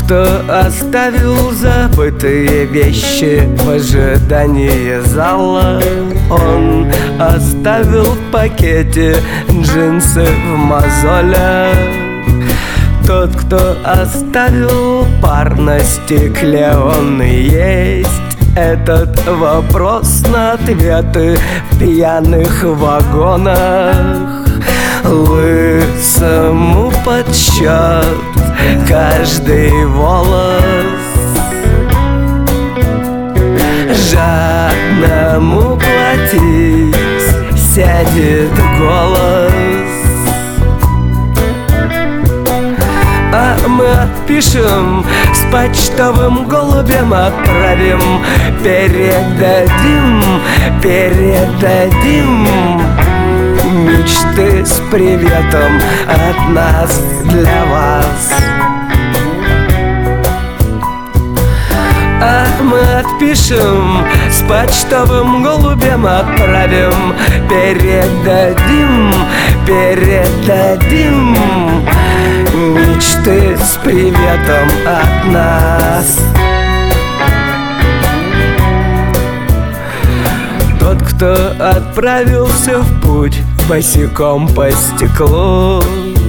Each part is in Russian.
кто оставил забытые вещи в ожидании зала, он оставил в пакете джинсы в мозолях. Тот, кто оставил пар на стекле, он и есть этот вопрос на ответы в пьяных вагонах. Лысому подсчет каждый волос, жадному платить сядет голос. А мы отпишем, с почтовым голубем отправим, передадим мечты с приветом от нас для вас. А мы отпишем, с почтовым голубем отправим, передадим мечты с приветом от нас. Тот, кто отправился в путь босиком по стеклу,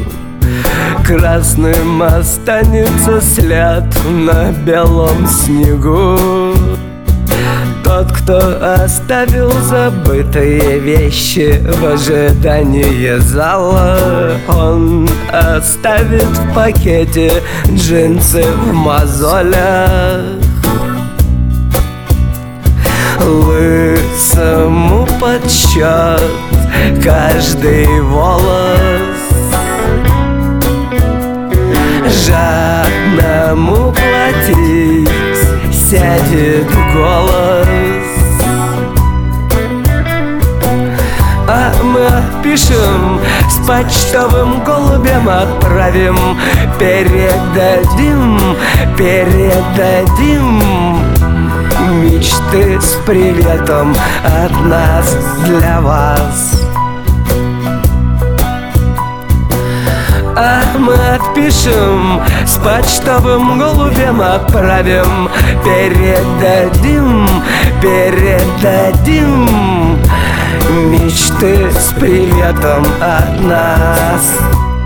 красным останется след на белом снегу. Тот, кто оставил забытые вещи в ожидании зала, он оставит в пакете джинсы в мозолях. Лысому подсчет каждый волос, жадному платить сядет голос. А мы отпишем, с почтовым голубем отправим, передадим мечты с приветом от нас для вас. А мы отпишем, с почтовым голубем отправим, передадим мечты с приветом от нас.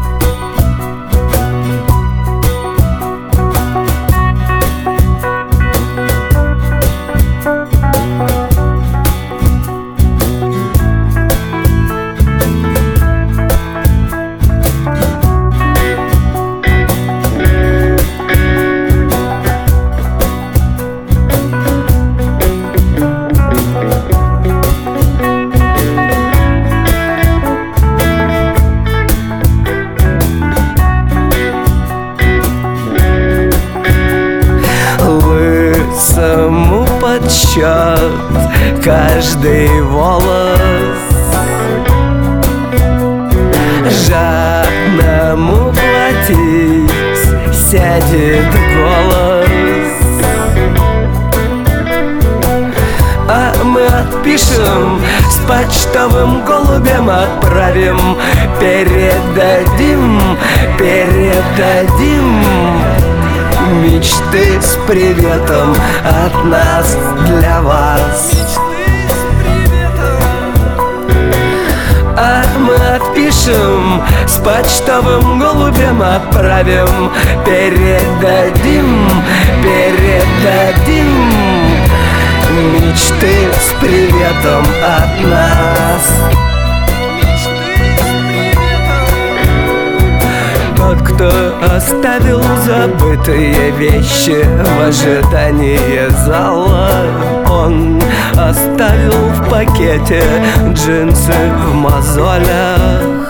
Лысому подсчет каждый волос, жадному платить сядет голос. А мы отпишем, с почтовым голубем отправим, передадим мечты с приветом от нас для вас. А мы отпишем, с почтовым голубем отправим, передадим мечты с приветом от нас. Тот, кто оставил забытые вещи в ожидании зала, он оставил в пакете джинсы в мозолях.